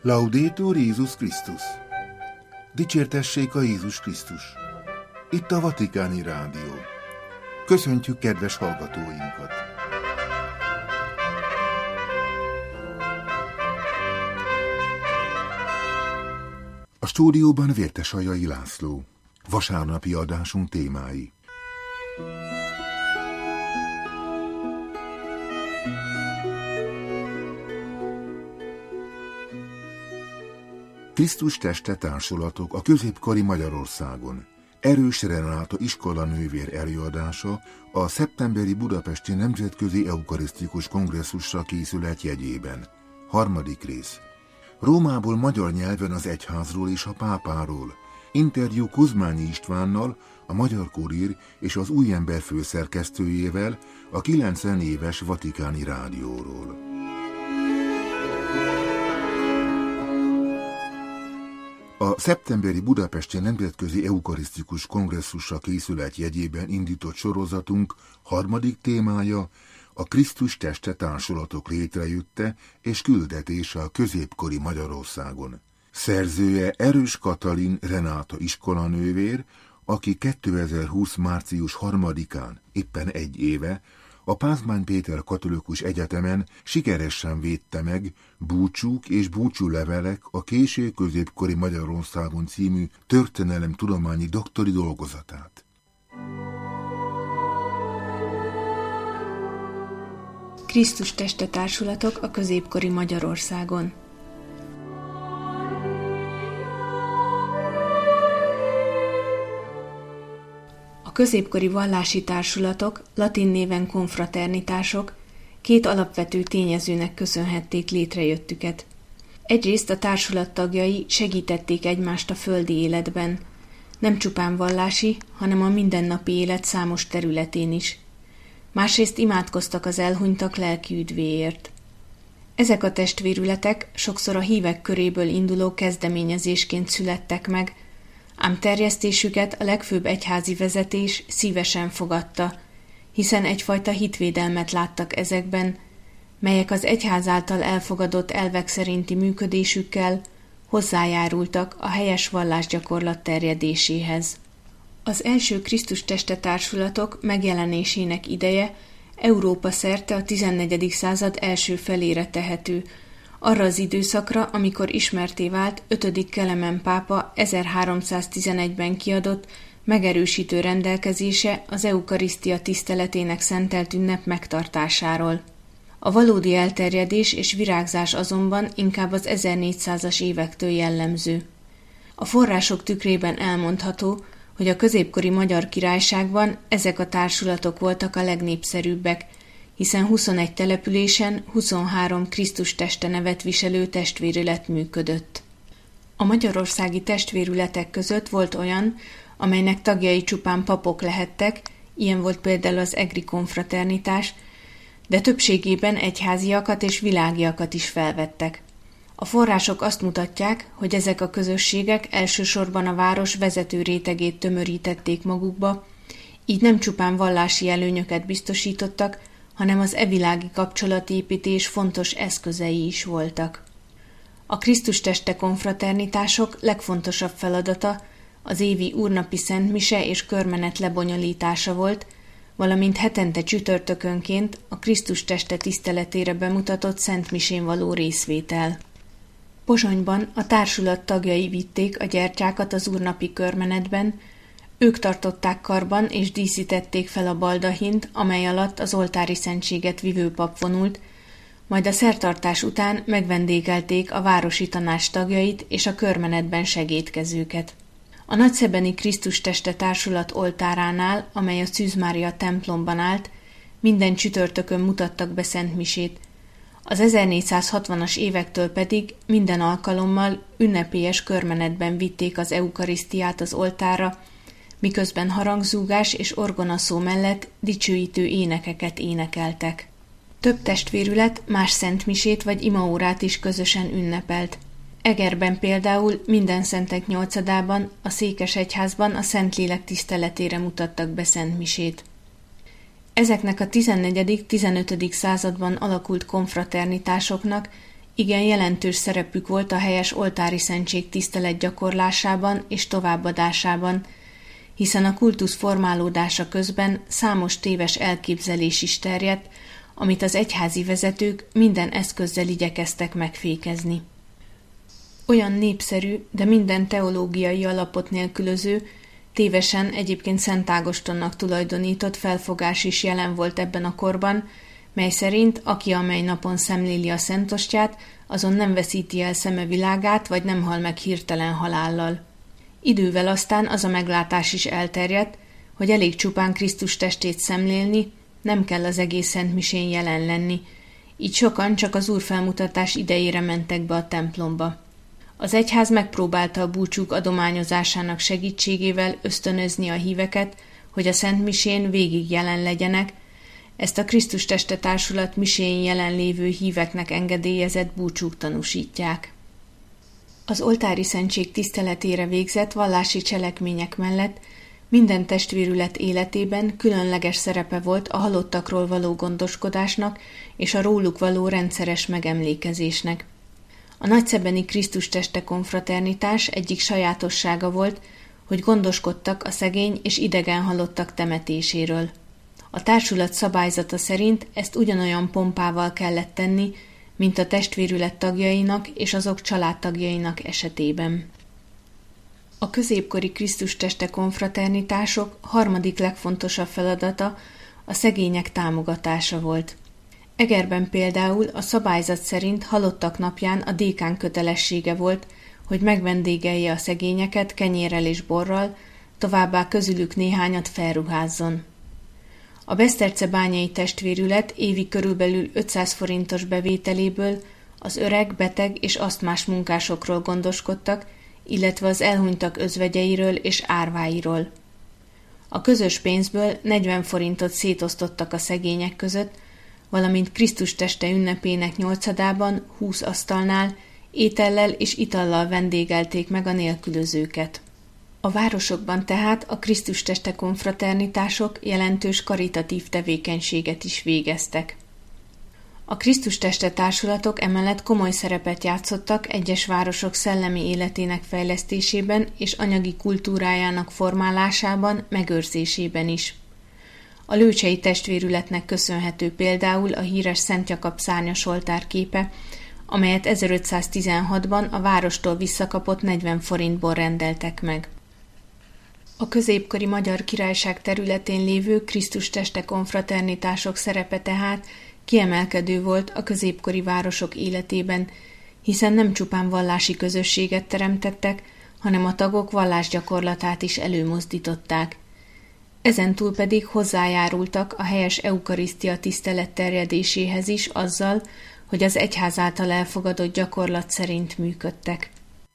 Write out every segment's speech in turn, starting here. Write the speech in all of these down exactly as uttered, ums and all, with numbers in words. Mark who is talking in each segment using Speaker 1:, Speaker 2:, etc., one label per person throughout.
Speaker 1: Laudetur Jézus Krisztus! Dicsértessék a Jézus Krisztus! Itt a Vatikáni Rádió. Köszöntjük kedves hallgatóinkat! A stúdióban Vértesajai László. Vasárnapi adásunk témái. Krisztus teste társulatok a középkori Magyarországon. Erős Renáta iskolanővér előadása a szeptemberi budapesti Nemzetközi Eukarisztikus Kongresszusra készület jegyében. Harmadik rész. Rómából magyar nyelven az egyházról és a pápáról. Interjú Kuzmányi Istvánnal, a Magyar Kurír és az Új Ember főszerkesztőjével a kilencven éves Vatikáni Rádióról. A szeptemberi budapesti Nemzetközi Eukarisztikus Kongresszusra készület jegyében indított sorozatunk harmadik témája a Krisztus teste társulatok létrejötte és küldetése a középkori Magyarországon. Szerzője Erős Katalin Renáta iskolanővér, aki kétezer-húsz. március harmadikán, éppen egy éve, a Pázmány Péter Katolikus Egyetemen sikeresen védte meg Búcsúk és búcsúlevelek a késő középkori Magyarországon című történelemtudományi doktori dolgozatát.
Speaker 2: Krisztus teste társulatok a középkori Magyarországon. A középkori vallási társulatok, latin néven konfraternitások, két alapvető tényezőnek köszönhették létrejöttüket. Egyrészt a társulat tagjai segítették egymást a földi életben, nem csupán vallási, hanem a mindennapi élet számos területén is. Másrészt imádkoztak az elhunytak lelki üdvéért. Ezek a testvérületek sokszor a hívek köréből induló kezdeményezésként születtek meg, ám terjesztésüket a legfőbb egyházi vezetés szívesen fogadta, hiszen egyfajta hitvédelmet láttak ezekben, melyek az egyház által elfogadott elvek szerinti működésükkel hozzájárultak a helyes vallásgyakorlat terjedéséhez. Az első Krisztus teste társulatok megjelenésének ideje Európa szerte a tizennegyedik század első felére tehető, arra az időszakra, amikor ismertté vált ötödik Kelemen pápa ezerháromszáztizenegyben kiadott megerősítő rendelkezése az eukarisztia tiszteletének szentelt ünnep megtartásáról. A valódi elterjedés és virágzás azonban inkább az ezernégyszázas évektől jellemző. A források tükrében elmondható, hogy a középkori Magyar Királyságban ezek a társulatok voltak a legnépszerűbbek, hiszen huszonegy településen huszonhárom Krisztus teste nevet viselő testvérület működött. A magyarországi testvérületek között volt olyan, amelynek tagjai csupán papok lehettek, ilyen volt például az egri konfraternitás, de többségében egyháziakat és világiakat is felvettek. A források azt mutatják, hogy ezek a közösségek elsősorban a város vezető rétegét tömörítették magukba, így nem csupán vallási előnyöket biztosítottak, hanem az evilági kapcsolatépítés fontos eszközei is voltak. A Krisztus teste konfraternitások legfontosabb feladata az évi úrnapi szentmise és körmenet lebonyolítása volt, valamint hetente csütörtökönként a Krisztus teste tiszteletére bemutatott szentmisén való részvétel. Pozsonyban a társulat tagjai vitték a gyertyákat az úrnapi körmenetben, ők tartották karban és díszítették fel a baldahint, amely alatt az oltári szentséget vivő pap vonult, majd a szertartás után megvendégelték a városi tanács tagjait és a körmenetben segédkezőket. A nagyszebeni Krisztus teste társulat oltáránál, amely a Szűz Mária templomban állt, minden csütörtökön mutattak be szentmisét. Az ezernégyszázhatvanas évektől pedig minden alkalommal ünnepélyes körmenetben vitték az eukarisztiát az oltárra, miközben harangzúgás és orgonaszó mellett dicsőítő énekeket énekeltek. Több testvérület más szentmisét vagy imaórát is közösen ünnepelt. Egerben például minden szentek nyolcadában, a Székesegyházban a Szentlélek tiszteletére mutattak be szentmisét. Ezeknek a tizennegyedik-tizenötödik században alakult konfraternitásoknak Igen jelentős szerepük volt a helyes oltári szentség tisztelet gyakorlásában és továbbadásában, hiszen a kultusz formálódása közben számos téves elképzelés is terjedt, amit az egyházi vezetők minden eszközzel igyekeztek megfékezni. Olyan népszerű, de minden teológiai alapot nélkülöző, tévesen egyébként Szent Ágostonnak tulajdonított felfogás is jelen volt ebben a korban, mely szerint aki amely napon szemléli a szentostyát, azon nem veszíti el szeme világát, vagy nem hal meg hirtelen halállal. Idővel aztán az a meglátás is elterjedt, hogy elég csupán Krisztus testét szemlélni, nem kell az egész szentmisén jelen lenni, így sokan csak az úrfelmutatás idejére mentek be a templomba. Az egyház megpróbálta a búcsúk adományozásának segítségével ösztönözni a híveket, hogy a szentmisén végig jelen legyenek, ezt a Krisztus teste társulat misén jelenlévő híveknek engedélyezett búcsúk tanúsítják. Az oltári szentség tiszteletére végzett vallási cselekmények mellett minden testvérület életében különleges szerepe volt a halottakról való gondoskodásnak és a róluk való rendszeres megemlékezésnek. A nagyszebeni Krisztus teste konfraternitás egyik sajátossága volt, hogy gondoskodtak a szegény és idegen halottak temetéséről. A társulat szabályzata szerint ezt ugyanolyan pompával kellett tenni, mint a testvérület tagjainak és azok családtagjainak esetében. A középkori Krisztus teste konfraternitások harmadik legfontosabb feladata a szegények támogatása volt. Egerben például a szabályzat szerint halottak napján a dékán kötelessége volt, hogy megvendégelje a szegényeket kenyérrel és borral, továbbá közülük néhányat felruházzon. A besztercebányai testvérület évi körülbelül ötszáz forintos bevételéből az öreg, beteg és asztmás munkásokról gondoskodtak, illetve az elhunytak özvegyeiről és árváiról. A közös pénzből negyven forintot szétosztottak a szegények között, valamint Krisztus teste ünnepének nyolcadában húsz asztalnál étellel és itallal vendégelték meg a nélkülözőket. A városokban tehát a Krisztus teste konfraternitások jelentős karitatív tevékenységet is végeztek. A Krisztus teste társulatok emellett komoly szerepet játszottak egyes városok szellemi életének fejlesztésében és anyagi kultúrájának formálásában, megőrzésében is. A lőcsei testvérületnek köszönhető például a híres Szent Jakab szárnyas oltár képe, amelyet ezerötszáztizenhatban a várostól visszakapott negyven forintból rendeltek meg. A középkori Magyar Királyság területén lévő Krisztus teste konfraternitások szerepe tehát kiemelkedő volt a középkori városok életében, hiszen nem csupán vallási közösséget teremtettek, hanem a tagok vallásgyakorlatát is előmozdították. Ezentúl pedig hozzájárultak a helyes eukarisztia tisztelet terjedéséhez is azzal, hogy az egyház által elfogadott gyakorlat szerint működtek.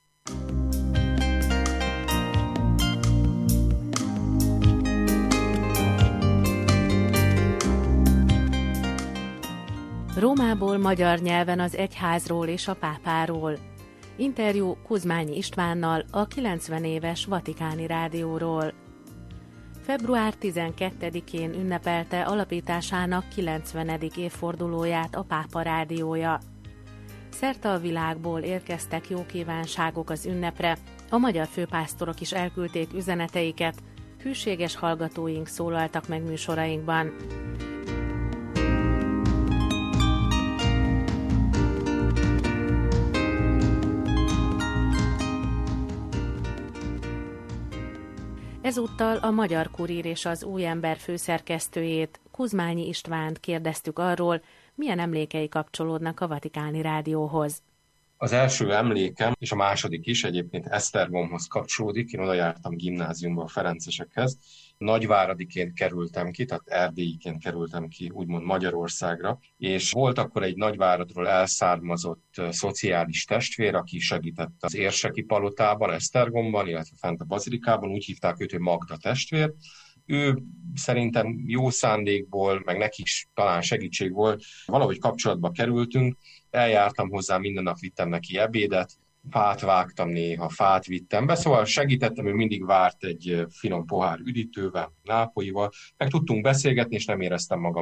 Speaker 3: Rómából magyar nyelven az egyházról és a pápáról. Interjú Kuzmányi Istvánnal, a kilencven éves Vatikáni Rádióról. február tizenkettedikén ünnepelte alapításának kilencvenedik évfordulóját a Pápa Rádiója. Szerte a világból érkeztek jókívánságok az ünnepre, a magyar főpásztorok is elküldték üzeneteiket, hűséges hallgatóink szólaltak meg műsorainkban. Ezúttal a Magyar Kurír és az Új Ember főszerkesztőjét, Kuzmányi Istvánt kérdeztük arról, milyen emlékei kapcsolódnak a Vatikáni Rádióhoz.
Speaker 4: Az első emlékem, és a második is egyébként Esztergomhoz kapcsolódik. Én oda jártam gimnáziumba a ferencesekhez. Nagyváradiként kerültem ki, tehát erdélyiként kerültem ki, úgymond Magyarországra, és volt akkor egy Nagyváradról elszármazott szociális testvér, aki segített az érseki palotában, Esztergomban, illetve fent a bazilikában, úgy hívták őt, hogy Magda testvér. Ő szerintem jó szándékból, meg neki is talán segítség volt, valahogy kapcsolatba kerültünk, eljártam hozzá, minden nap vittem neki ebédet, fát vágtam néha, fát vittem be, szóval segítettem, ő mindig várt egy finom pohár üdítővel, nápolyival, meg tudtunk beszélgetni, és nem éreztem magamat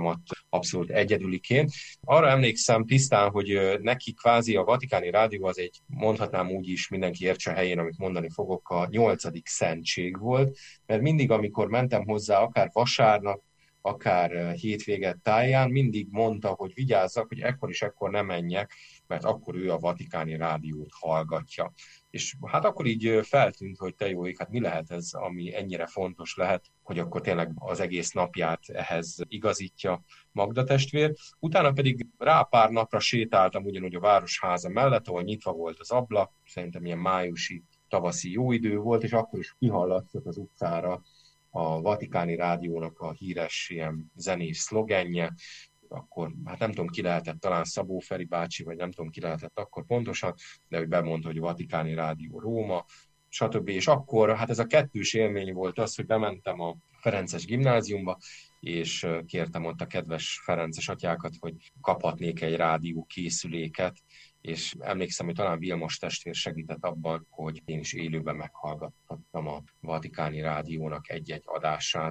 Speaker 4: abszolút egyedüliként. Arra emlékszem tisztán, hogy neki kvázi a Vatikáni Rádió az egy, mondhatnám úgy is, mindenki értse helyén, amit mondani fogok, a nyolcadik szentség volt, mert mindig, amikor mentem hozzá, akár vasárnap, akár hétvége táján, mindig mondta, hogy vigyázzak, hogy ekkor is ekkor ne menjek, mert akkor ő a Vatikáni Rádiót hallgatja. És hát akkor így feltűnt, hogy te jó ég, hát mi lehet ez, ami ennyire fontos lehet, hogy akkor tényleg az egész napját ehhez igazítja Magda testvér. Utána pedig rá pár napra sétáltam ugyanúgy a Városháza mellett, ahol nyitva volt az ablak, szerintem ilyen májusi, tavaszi jó idő volt, és akkor is kihallatszott az utcára a Vatikáni Rádiónak a híres ilyen zenés szlogenje, akkor hát nem tudom, ki lehetett, talán Szabó Feri bácsi, vagy nem tudom, ki lehetett akkor pontosan, de hogy bemondta, hogy Vatikáni Rádió Róma, stb. És akkor hát ez a kettős élmény volt az, hogy bementem a Ferences gimnáziumba, és kértem ott a kedves ferences atyákat, hogy kaphatnék egy rádió készüléket, és emlékszem, hogy talán Vilmos testvér segített abban, hogy én is élőben meghallgathattam a Vatikáni Rádiónak egy-egy adását,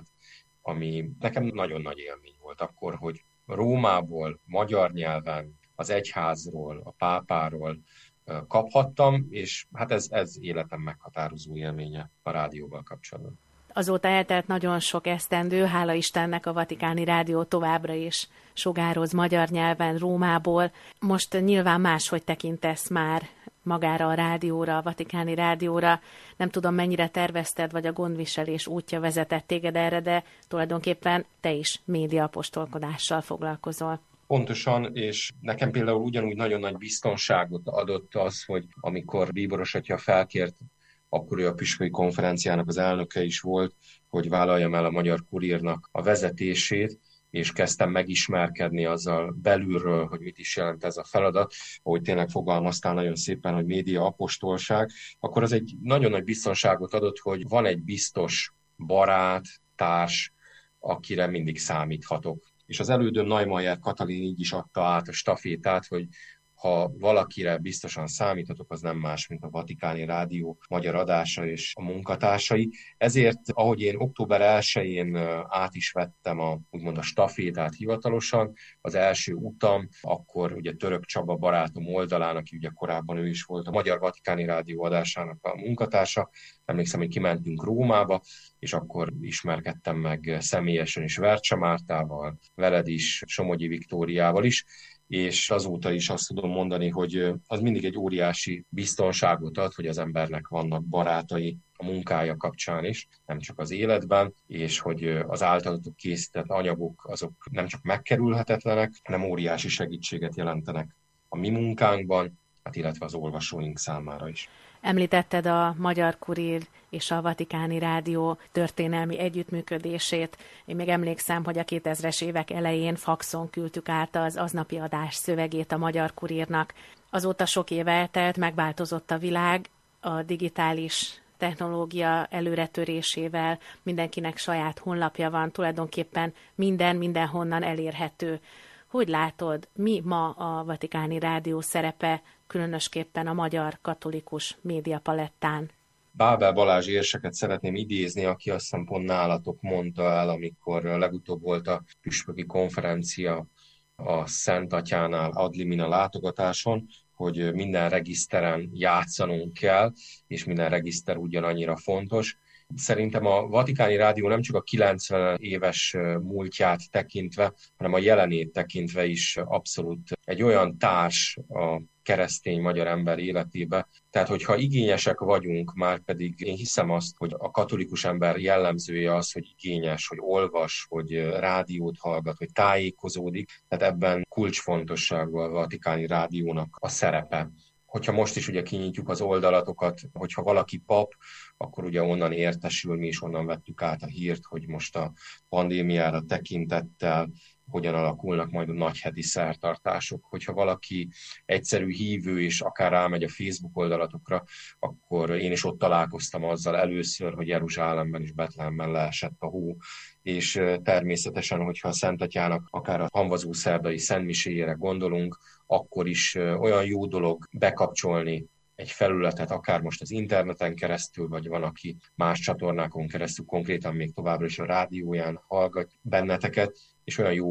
Speaker 4: ami nekem nagyon nagy élmény volt akkor, hogy Rómából, magyar nyelven, az egyházról, a pápáról kaphattam, és hát ez, ez életem meghatározó élménye a rádióval kapcsolatban.
Speaker 3: Azóta eltelt nagyon sok esztendő, hála Istennek a Vatikáni Rádió továbbra is sugároz magyar nyelven Rómából. Most nyilván máshogy tekintesz már magára a rádióra, a Vatikáni Rádióra. Nem tudom, mennyire tervezted, vagy a gondviselés útja vezetett téged erre, de tulajdonképpen te is médiaapostolkodással foglalkozol.
Speaker 4: Pontosan, és nekem például ugyanúgy nagyon nagy biztonságot adott az, hogy amikor Bíboros atya felkért, akkor ő a püspöki konferenciának az elnöke is volt, hogy vállaljam el a Magyar Kurírnak a vezetését, és kezdtem megismerkedni azzal belülről, hogy mit is jelent ez a feladat, ahogy tényleg fogalmaztál nagyon szépen, hogy média apostolság, akkor az egy nagyon nagy biztonságot adott, hogy van egy biztos barát, társ, akire mindig számíthatok. És az elődöm Neumayer Katalin így is adta át a stafétát, hogy ha valakire biztosan számíthatok, az nem más, mint a Vatikáni Rádió magyar adása és a munkatársai. Ezért, ahogy én október elsején át is vettem a, úgymond a stafétát hivatalosan, az első utam, akkor ugye Török Csaba barátom oldalán, aki ugye korábban ő is volt a Magyar Vatikáni Rádió adásának a munkatársa, emlékszem, hogy kimentünk Rómába, és akkor ismerkedtem meg személyesen is Vercse Mártával, veled is, Somogyi Viktóriával is, és azóta is azt tudom mondani, hogy az mindig egy óriási biztonságot ad, hogy az embernek vannak barátai a munkája kapcsán is, nem csak az életben, és hogy az általatok készített anyagok azok nem csak megkerülhetetlenek, hanem óriási segítséget jelentenek a mi munkánkban, hát illetve az olvasóink számára is.
Speaker 3: Említetted a Magyar Kurír és a Vatikáni Rádió történelmi együttműködését. Én még emlékszem, hogy a kétezres évek elején faxon küldtük át az aznapi adás szövegét a Magyar Kurírnak. Azóta sok év eltelt, megváltozott a világ, a digitális technológia előretörésével mindenkinek saját honlapja van, tulajdonképpen minden mindenhonnan elérhető. Hogy látod, mi ma a Vatikáni Rádió szerepe, különösképpen a magyar katolikus médiapalettán?
Speaker 4: Bábel Balázs érseket szeretném idézni, aki azt hiszem pont nálatok mondta el, amikor legutóbb volt a püspöki konferencia a Szent Atyánál ad limina látogatáson, hogy minden regiszteren játszanunk kell, és minden regiszter ugyanannyira fontos. Szerintem a Vatikáni Rádió nem csak a kilencven éves múltját tekintve, hanem a jelenét tekintve is abszolút egy olyan társ a keresztény magyar ember életébe. Tehát, hogyha igényesek vagyunk, már pedig én hiszem azt, hogy a katolikus ember jellemzője az, hogy igényes, hogy olvas, hogy rádiót hallgat, hogy tájékozódik. Tehát ebben kulcsfontosságú a Vatikáni Rádiónak a szerepe. Hogyha most is ugye kinyitjuk az oldalatokat, hogyha valaki pap, akkor ugye onnan értesül, mi is onnan vettük át a hírt, hogy most a pandémiára tekintettel hogyan alakulnak majd a nagyheti szertartások. Hogyha valaki egyszerű hívő és akár rámegy a Facebook oldalatokra, akkor én is ott találkoztam azzal először, hogy Jeruzsálemben és Betlehemben leesett a hó, és természetesen, hogyha a Szent Atyának akár a hamvazó szerdai szentmiséjére gondolunk, akkor is olyan jó dolog bekapcsolni egy felületet, akár most az interneten keresztül, vagy van, aki más csatornákon keresztül, konkrétan még továbbra is a rádióján hallgat benneteket, és olyan jó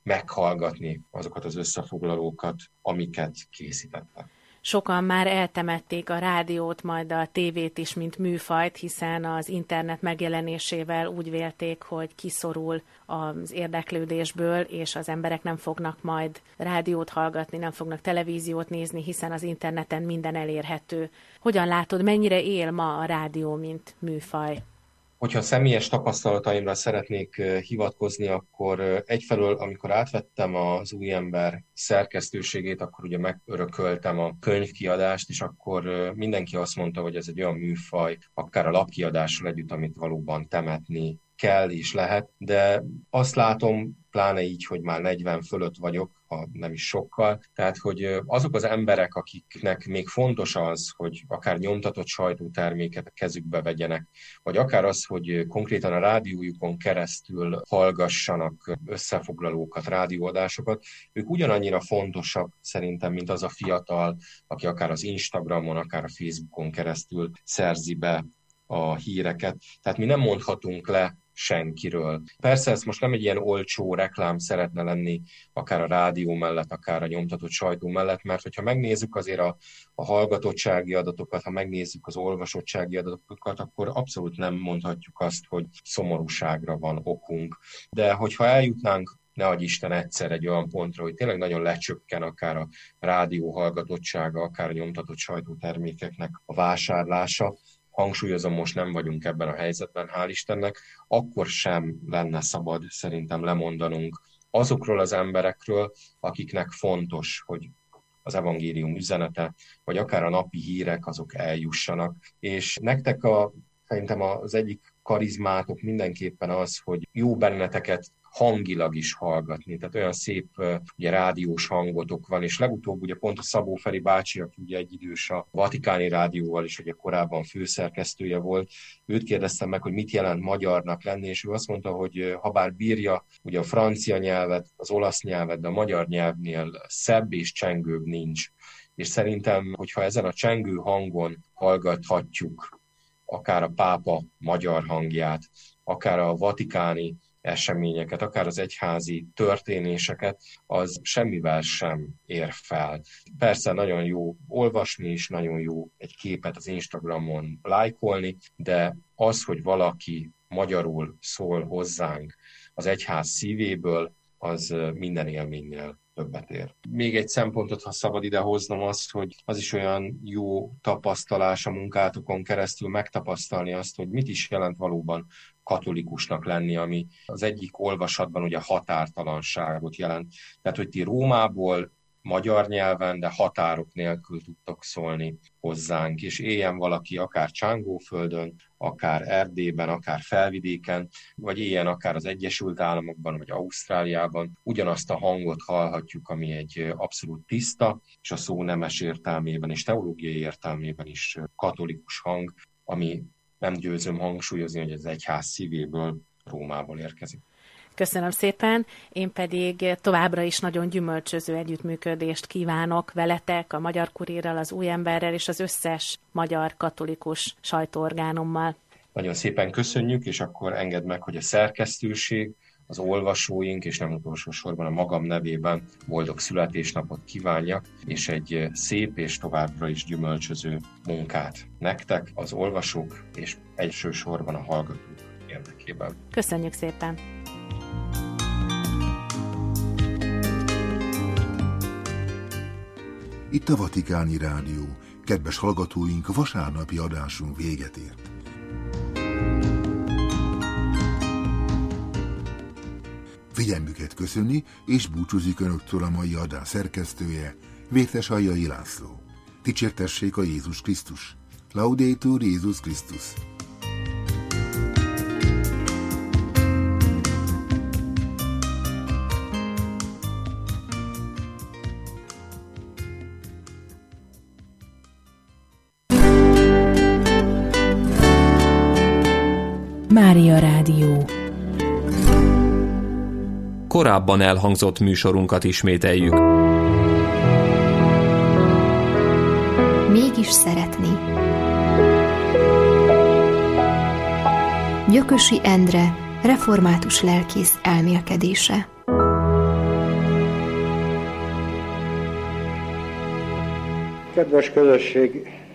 Speaker 4: meghallgatni azokat az összefoglalókat, amiket készítettek.
Speaker 3: Sokan már eltemették a rádiót, majd a tévét is, mint műfajt, hiszen az internet megjelenésével úgy vélték, hogy kiszorul az érdeklődésből, és az emberek nem fognak majd rádiót hallgatni, nem fognak televíziót nézni, hiszen az interneten minden elérhető. Hogyan látod, mennyire él ma a rádió, mint műfaj?
Speaker 4: Hogyha személyes tapasztalataimra szeretnék hivatkozni, akkor egyfelől, amikor átvettem az Új Ember szerkesztőségét, akkor ugye megörököltem a könyvkiadást, és akkor mindenki azt mondta, hogy ez egy olyan műfaj, akár a lapkiadással együtt, amit valóban temetni kell és lehet, de azt látom, pláne így, hogy már negyven fölött vagyok, ha nem is sokkal, tehát, hogy azok az emberek, akiknek még fontos az, hogy akár nyomtatott sajtóterméket a kezükbe vegyenek, vagy akár az, hogy konkrétan a rádiójukon keresztül hallgassanak összefoglalókat, rádióadásokat, ők ugyanannyira fontosak szerintem, mint az a fiatal, aki akár az Instagramon, akár a Facebookon keresztül szerzi be a híreket. Tehát mi nem mondhatunk le senkiről. Persze ez most nem egy ilyen olcsó reklám szeretne lenni, akár a rádió mellett, akár a nyomtatott sajtó mellett, mert hogyha megnézzük azért a, a hallgatottsági adatokat, ha megnézzük az olvasottsági adatokat, akkor abszolút nem mondhatjuk azt, hogy szomorúságra van okunk. De hogyha eljutnánk, ne adj Isten, egyszer egy olyan pontra, hogy tényleg nagyon lecsökken akár a rádió hallgatottsága, akár a nyomtatott sajtótermékeknek a vásárlása, hangsúlyozom, most nem vagyunk ebben a helyzetben, hál' Istennek, akkor sem lenne szabad szerintem lemondanunk azokról az emberekről, akiknek fontos, hogy az evangélium üzenete, vagy akár a napi hírek, azok eljussanak. És nektek a, szerintem az egyik karizmátok mindenképpen az, hogy jó benneteket hangilag is hallgatni, tehát olyan szép ugye, rádiós hangotok van, és legutóbb ugye pont a Szabó Feri bácsi, aki ugye egy idős a Vatikáni Rádióval is ugye korábban főszerkesztője volt, őt kérdeztem meg, hogy mit jelent magyarnak lenni, és ő azt mondta, hogy ha bár bírja ugye a francia nyelvet, az olasz nyelvet, de a magyar nyelvnél szebb és csengőbb nincs. És szerintem, hogyha ezen a csengő hangon hallgathatjuk akár a pápa magyar hangját, akár a vatikáni eseményeket, akár az egyházi történéseket, az semmivel sem ér fel. Persze nagyon jó olvasni is, nagyon jó egy képet az Instagramon lájkolni, de az, hogy valaki magyarul szól hozzánk az egyház szívéből, az minden élménynél többet ér. Még egy szempontot, ha szabad ide hoznom, azt, hogy az is olyan jó tapasztalás a munkátokon keresztül megtapasztalni azt, hogy mit is jelent valóban katolikusnak lenni, ami az egyik olvasatban ugye határtalanságot jelent. Tehát, hogy ti Rómából magyar nyelven, de határok nélkül tudtok szólni hozzánk, és éljen valaki akár Csángóföldön, akár Erdélyben, akár Felvidéken, vagy éljen akár az Egyesült Államokban, vagy Ausztráliában, ugyanazt a hangot hallhatjuk, ami egy abszolút tiszta, és a szó nemes értelmében és teológiai értelmében is katolikus hang, ami nem győzöm hangsúlyozni, hogy az egyház szívéből, Rómából érkezik.
Speaker 3: Köszönöm szépen, én pedig továbbra is nagyon gyümölcsöző együttműködést kívánok veletek, a Magyar Kurírral, az Új Emberrel és az összes magyar katolikus sajtóorgánummal.
Speaker 4: Nagyon szépen köszönjük, és akkor engedd meg, hogy a szerkesztőség, az olvasóink, és nem utolsó sorban a magam nevében boldog születésnapot kívánjak, és egy szép és továbbra is gyümölcsöző munkát nektek, az olvasók, és elsősorban a hallgatók érdekében.
Speaker 3: Köszönjük szépen!
Speaker 1: Itt a Vatikáni Rádió. Kedves hallgatóink, vasárnapi adásunk véget ért. Figyelmüket köszöni és búcsúzik Önöktől a mai adás szerkesztője, Vértesaljai László. Dicsértessék a Jézus Krisztus! Laudetur Jézus Krisztus!
Speaker 5: Mária Rádió.
Speaker 6: Korábban elhangzott műsorunkat ismételjük.
Speaker 5: Mégis szeretni. Gyökösi Endre református lelkész elmélkedése.
Speaker 7: Kedves közösség,